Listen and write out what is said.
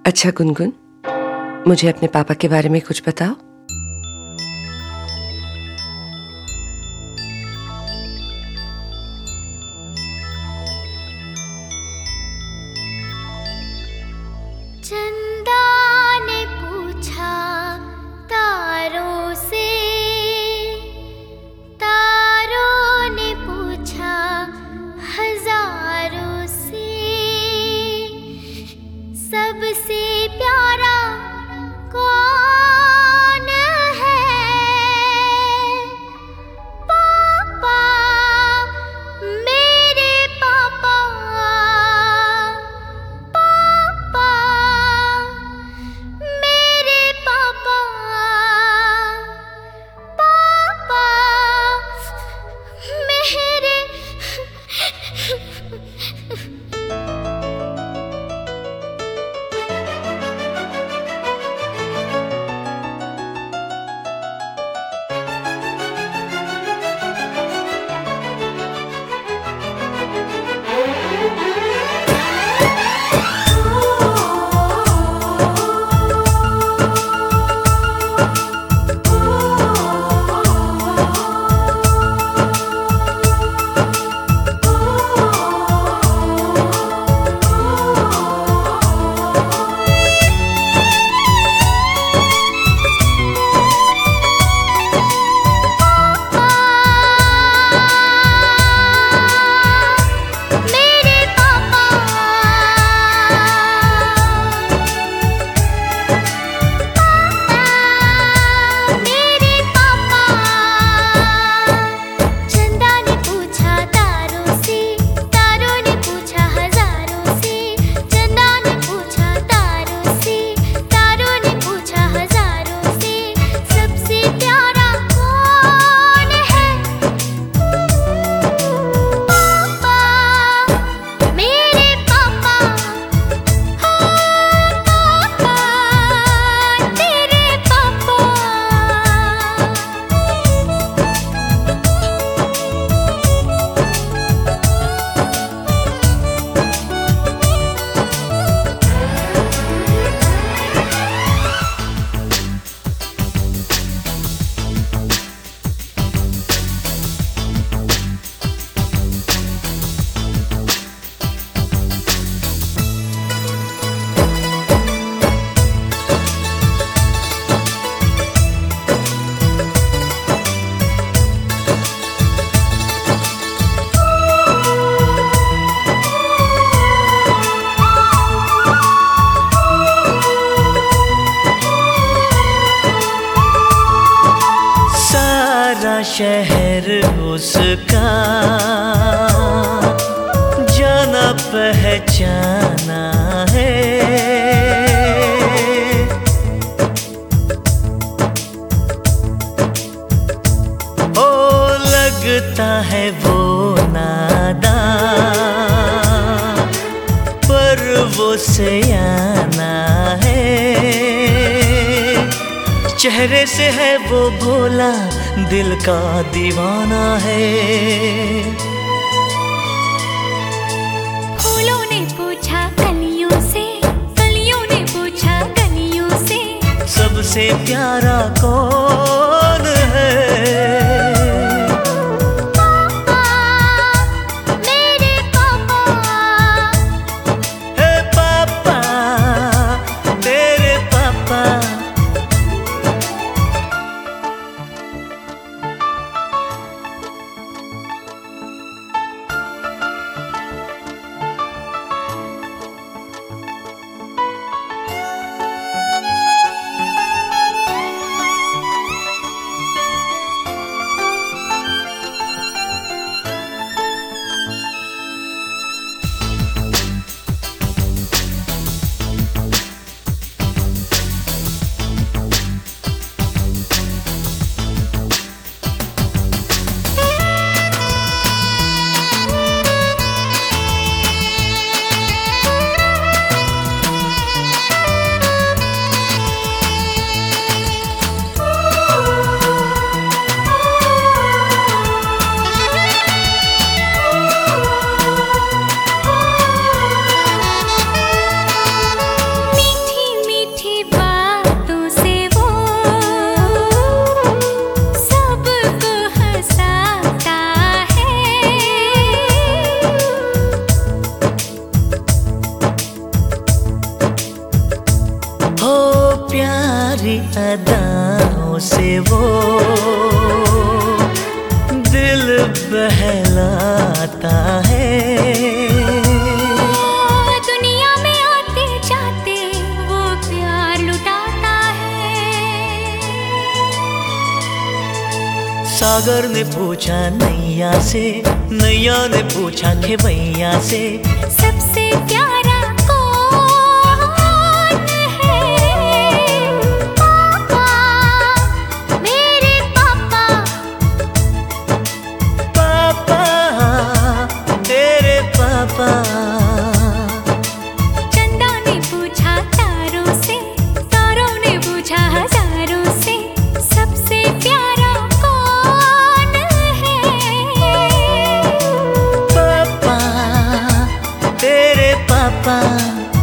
अच्छा गुनगुन, मुझे अपने पापा के बारे में कुछ बताओ। चंदा ने पूछा तारों से, तारों ने पूछा हजारों से, सबसे प्यारा कौन है? पापा, मेरे पापा, पापा, मेरे पापा, पापा, मेरे। शहर उसका जाना पहचाना है, ओ लगता है वो नादान पर वो सयाना है, चेहरे से है वो भोला दिल का दीवाना है। फूलों ने पूछा कलियों से, कलियों ने पूछा गलियों से, सबसे प्यारा कौन है? पापा, मेरे पापा, हे पापा, तेरे पापा। सारी अदाओं से वो दिल बहलाता है। दुनिया में आते जाते वो प्यार लुटाता है। सागर ने पूछा नैया से, नैया ने पूछा खेवैया से, सबसे प्यारा कौन है? पापा, मेरे पापा। पापा, तेरे पापा। चंदा ने पूछा तारों से, तारों ने पूछा हजारों से, सबसे प्यारा कौन है? पापा, तेरे पापा।